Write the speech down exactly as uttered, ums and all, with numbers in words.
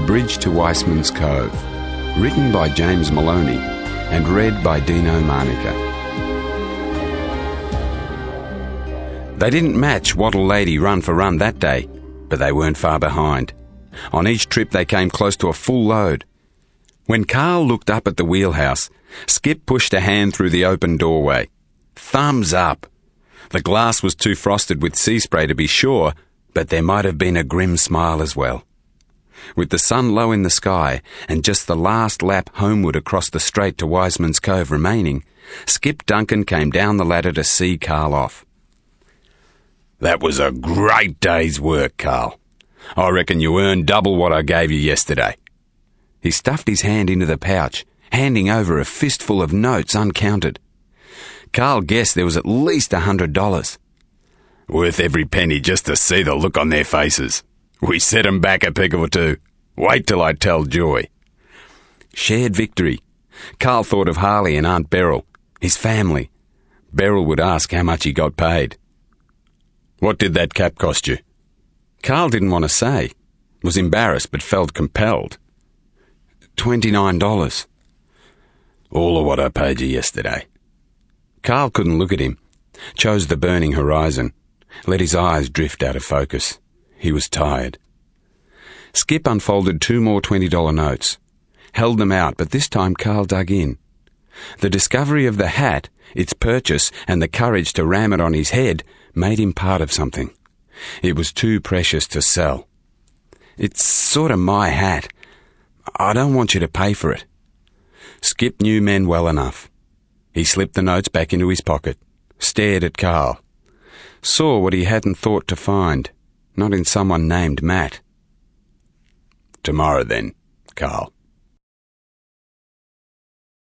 Bridge to Weissman's Cove, written by James Maloney and read by Dino Manica. They didn't match Wattle Lady run for run that day, but they weren't far behind. On each trip they came close to a full load. When Carl looked up at the wheelhouse, Skip pushed a hand through the open doorway. Thumbs up! The glass was too frosted with sea spray to be sure, but there might have been a grim smile as well. With the sun low in the sky and just the last lap homeward across the straight to Weissman's Cove remaining, Skip Duncan came down the ladder to see Carl off. "That was a great day's work, Carl. I reckon you earned double what I gave you yesterday." He stuffed his hand into the pouch, handing over a fistful of notes uncounted. Carl guessed there was at least a hundred dollars. "Worth every penny just to see the look on their faces. We set 'em back a peg or two. Wait till I tell Joy." Shared victory. Carl thought of Harley and Aunt Beryl, his family. Beryl would ask how much he got paid. "What did that cap cost you?" Carl didn't want to say, was embarrassed but felt compelled. Twenty-nine dollars. "All of what I paid you yesterday." Carl couldn't look at him, chose the burning horizon, let his eyes drift out of focus. He was tired. Skip unfolded two more twenty dollar notes, held them out, but this time Carl dug in. The discovery of the hat, its purchase, and the courage to ram it on his head made him part of something. It was too precious to sell. "It's sort of my hat. I don't want you to pay for it." Skip knew men well enough. He slipped the notes back into his pocket, stared at Carl, saw what he hadn't thought to find, not in someone named Matt. "Tomorrow then, Carl."